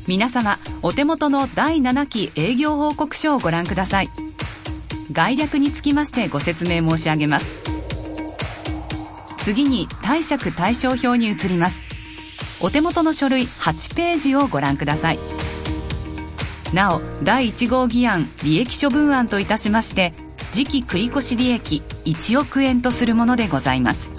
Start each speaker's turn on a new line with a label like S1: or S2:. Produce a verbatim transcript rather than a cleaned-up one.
S1: 皆様、お手元のだいななき営業報告書をご覧ください。概略につきましてご説明申し上げます。次に貸借対照表に移ります。お手元の書類はちページをご覧ください。なお、だいいち号議案利益処分案といたしまして、次期繰越利益いちおくえんとするものでございます。